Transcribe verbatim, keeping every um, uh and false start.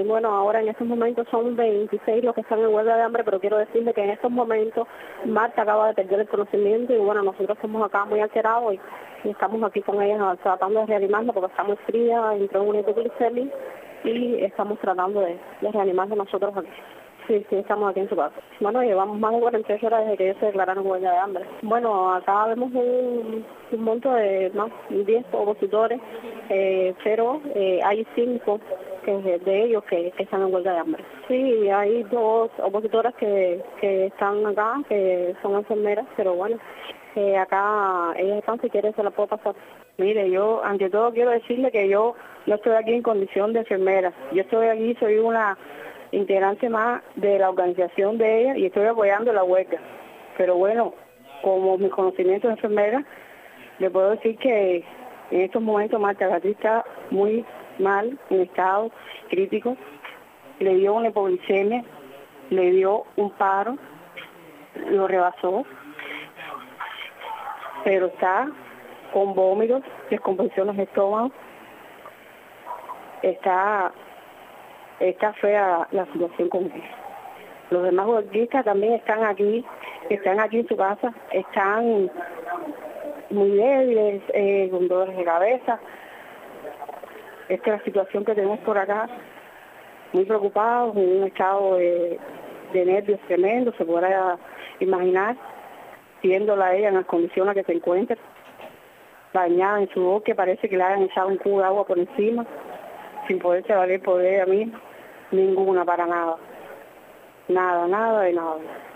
Eh, bueno, ahora en estos momentos son veintiséis los que están en huelga de hambre, pero quiero decirle que en estos momentos Marta acaba de perder el conocimiento y bueno, nosotros estamos acá muy alterados y, y estamos aquí con ella tratando de reanimarla porque está muy fría, entró en una hipoglicemia y estamos tratando de, de reanimarla nosotros aquí. Sí, sí, estamos aquí en su casa. Bueno, llevamos más de cuarenta y ocho horas desde que ellos se declararon huelga de hambre. Bueno, acá vemos un, un monto de más diez opositores, eh, pero eh, hay cinco que, de ellos que, que están en huelga de hambre. Sí, hay dos opositoras que, que están acá, que son enfermeras, pero bueno, eh, acá ellas están, si quieren se la puedo pasar. Mire, yo ante todo quiero decirle que yo no estoy aquí en condición de enfermera. Yo estoy aquí, soy una integrante más de la organización de ella y estoy apoyando la huelga. Pero bueno, como mis conocimientos de enfermera, le puedo decir que en estos momentos Marta Beatriz está muy mal, en estado crítico. Le dio una hipoglicemia, le dio un paro, lo rebasó, pero está con vómitos, descomposiciones de estómago, está... Está fea la situación con él. Los demás huelguistas también están aquí, están aquí en su casa, están muy débiles, eh, con dolores de cabeza. Esta es la situación que tenemos por acá, muy preocupados, en un estado de, de nervios tremendo, se podrá imaginar, viéndola a ella en las condiciones que se encuentra, bañada en su boca, parece que le hayan echado un cubo de agua por encima, sin poderse valer por ella misma. Ninguna, para nada. Nada, nada de nada.